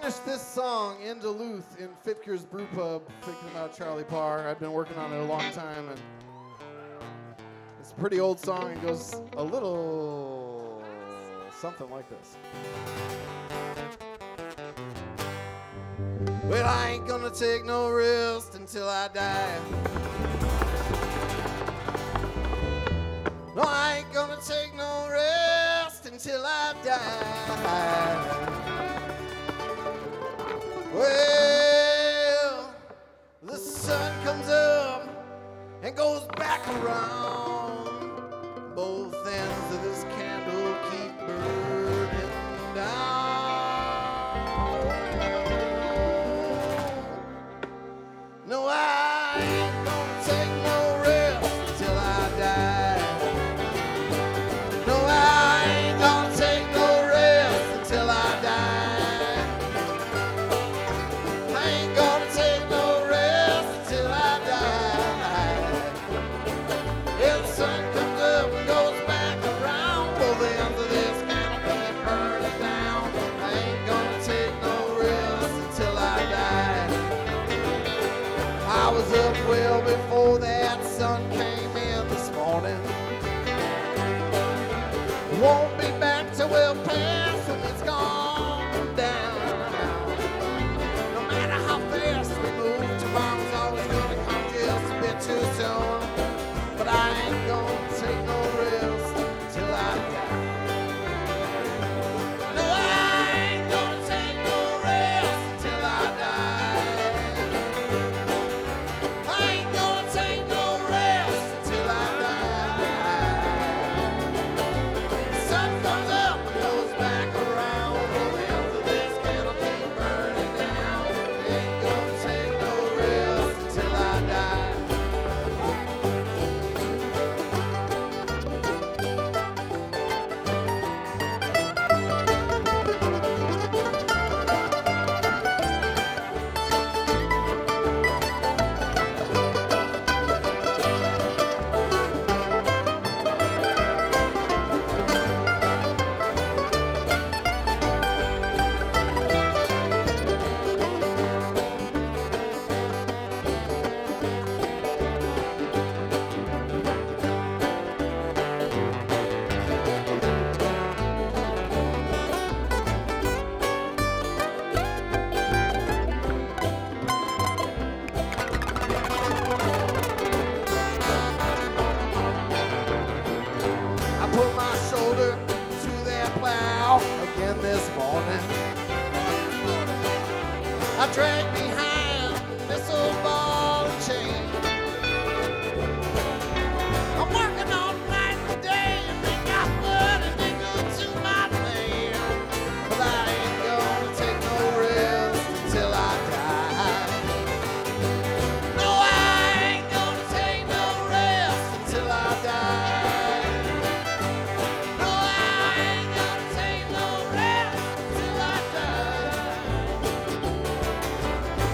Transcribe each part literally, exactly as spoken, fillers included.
finished this song in Duluth in Fitker's Brew Pub, thinking about Charlie Parr. I've been working on it a long time, and it's a pretty old song. It goes a little something like this. Well, I ain't gonna take no rest until I die. No, I ain't gonna take no rest until I die. Well, the sun comes up and goes back around. Both ends of this candle keep burning down. No, I ain't gonna take no rest till I die. No, I ain't gonna take no rest until I die. I ain't gonna take no rest until I die. Yeah, the sun comes up and goes back around. Both ends of this candle keep burning down. I ain't gonna take no rest until I die. I was up well before that sun came in this morning. Won't be back till well past when it's gone down. No matter how fast we move, tomorrow's always gonna come just a bit too soon. But I ain't gonna take no rest till I die. No, I ain't gonna take no rest till I die. I ain't gonna take no rest till I die. The sun comes up and goes back around. Both ends of this candle keep burning down. Ain't gonna take no rest till I die. I put my shoulder to that plow again this morning. I drag behind this old ball and chain. I'm working all night and day and they got blood and they go to my vein. But I ain't gonna take no rest until I die. No, I ain't gonna take no rest until I die. No, I ain't gonna take no rest till I die.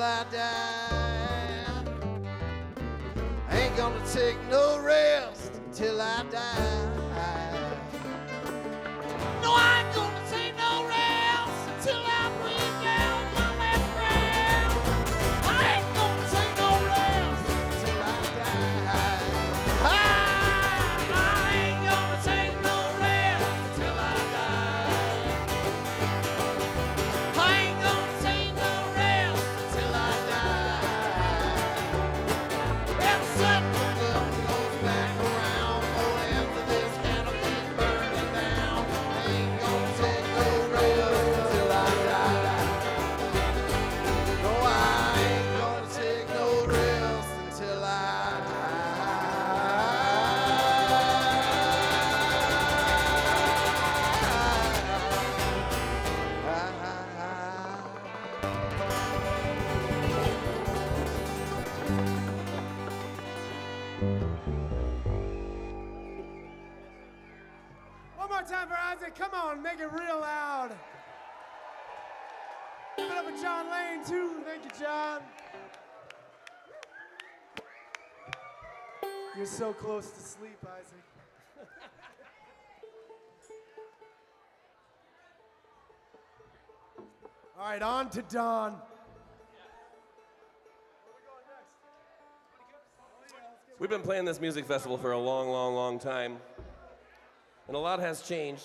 I die. I ain't gonna take no rest till I die. No, I ain't gonna take no rest until I breathe down my last breath. I ain't gonna take no rest until I die. I, I ain't gonna take no rest until I die. I ain't gonna take no rest until I die. That sun comes up and goes back around. Oh, after this candle keeps burning down. I ain't gonna take no rest until I die. No, I ain't gonna take no rest until I One more time for Isaac. Come on, make it real loud. Give it up for John Lane, too. Thank you, John. You're so close to sleep, Isaac. All right, on to Don. We've been playing this music festival for a long, long, long time, and a lot has changed.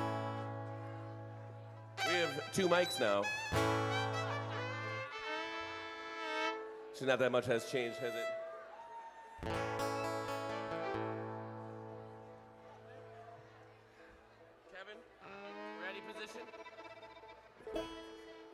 We have two mics now. So not that much has changed, has it?